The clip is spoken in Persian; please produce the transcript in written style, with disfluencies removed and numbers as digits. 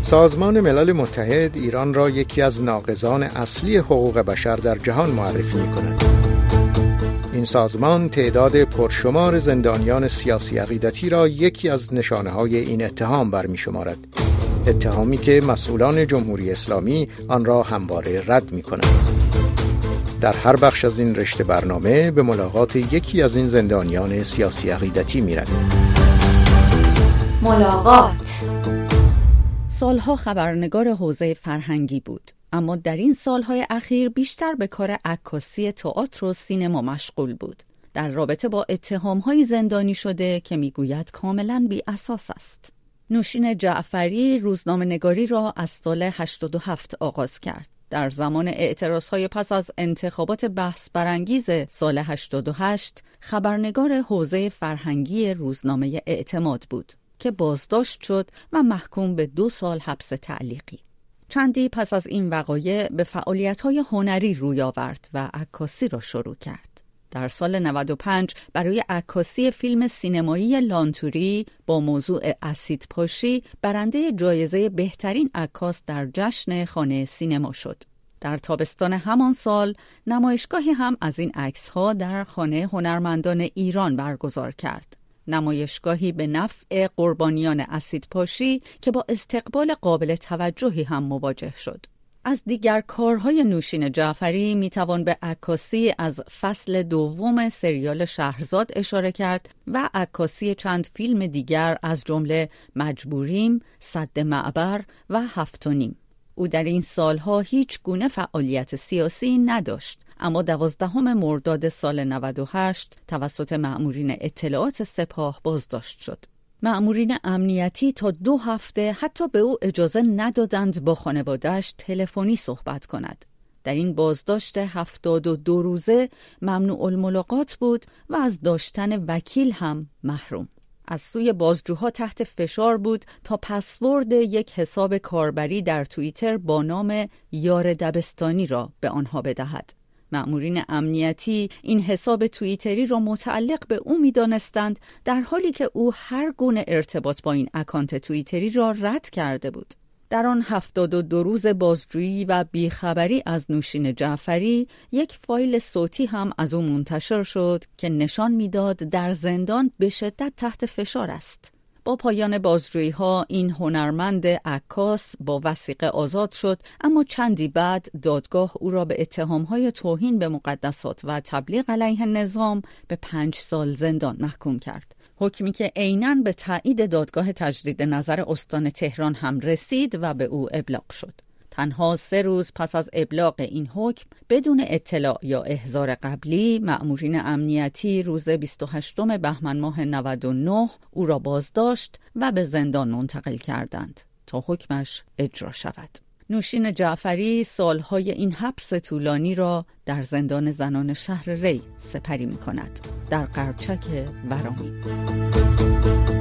سازمان ملل متحد ایران را یکی از ناقضان اصلی حقوق بشر در جهان معرفی می‌کند. این سازمان تعداد پرشمار زندانیان سیاسی عقیدتی را یکی از نشانه‌های این اتهام برمی‌شمارد. اتهامی که مسئولان جمهوری اسلامی آن را همواره رد می‌کنند. در هر بخش از این رشته برنامه به ملاقات یکی از این زندانیان سیاسی عقیدتی می‌رویم. ملاقات. سالها خبرنگار حوزه فرهنگی بود، اما در این سالهای اخیر بیشتر به کار عکاسی تئاتر و سینما مشغول بود، در رابطه با اتهام‌های زندانی شده که میگوید کاملاً بی اساس است. نوشین جعفری روزنامه‌نگاری را از سال 87 آغاز کرد. در زمان اعتراضهای پس از انتخابات بحث برانگیز سال 88 خبرنگار حوزه فرهنگی روزنامه اعتماد بود که بازداشت شد و محکوم به 2 سال حبس تعلیقی. چندی پس از این وقایع به فعالیت‌های هنری روی آورد و عکاسی را شروع کرد. در سال 95 برای عکاسی فیلم سینمایی لانتوری با موضوع اسیدپاشی برنده جایزه بهترین عکاس در جشن خانه سینما شد. در تابستان همان سال نمایشگاهی هم از این عکس‌ها در خانه هنرمندان ایران برگزار کرد. نمایشگاهی به نفع قربانیان اسیدپاشی که با استقبال قابل توجهی هم مواجه شد. از دیگر کارهای نوشین جعفری میتوان به عکاسی از فصل 2 سریال شهرزاد اشاره کرد و عکاسی چند فیلم دیگر از جمله مجبوریم، سد معبر و 7.5. او در این سالها هیچ گونه فعالیت سیاسی نداشت، اما 12 مرداد سال 98 توسط مأمورین اطلاعات سپاه بازداشت شد. مأمورین امنیتی تا 2 هفته حتی به او اجازه ندادند با خانواده‌اش تلفنی صحبت کند. در این بازداشت 72 روزه ممنوع الملاقات بود و از داشتن وکیل هم محروم. از سوی بازجوها تحت فشار بود تا پسورد یک حساب کاربری در توییتر با نام یار دبستانی را به آنها بدهد. مأمورین امنیتی این حساب توییتری را متعلق به او می‌دانستند، در حالی که او هر گونه ارتباط با این اکانت توییتری را رد کرده بود. در آن 72 روز بازجویی و بیخبری از نوشین جعفری، یک فایل صوتی هم از او منتشر شد که نشان می‌داد در زندان به شدت تحت فشار است. با پایان بازجویی‌ها این هنرمند عکاس با وثیقه آزاد شد، اما چندی بعد دادگاه او را به اتهام‌های توهین به مقدسات و تبلیغ علیه نظام به 5 سال زندان محکوم کرد. حکمی که عیناً به تایید دادگاه تجدید نظر استان تهران هم رسید و به او ابلاغ شد. تنها 3 روز پس از ابلاغ این حکم بدون اطلاع یا احضار قبلی، مأمورین امنیتی روز 28 بهمن ماه 99 او را بازداشت و به زندان منتقل کردند تا حکمش اجرا شود. نوشین جعفری سالهای این حبس طولانی را در زندان زنان شهر ری سپری می کند، در قرچک ورامین.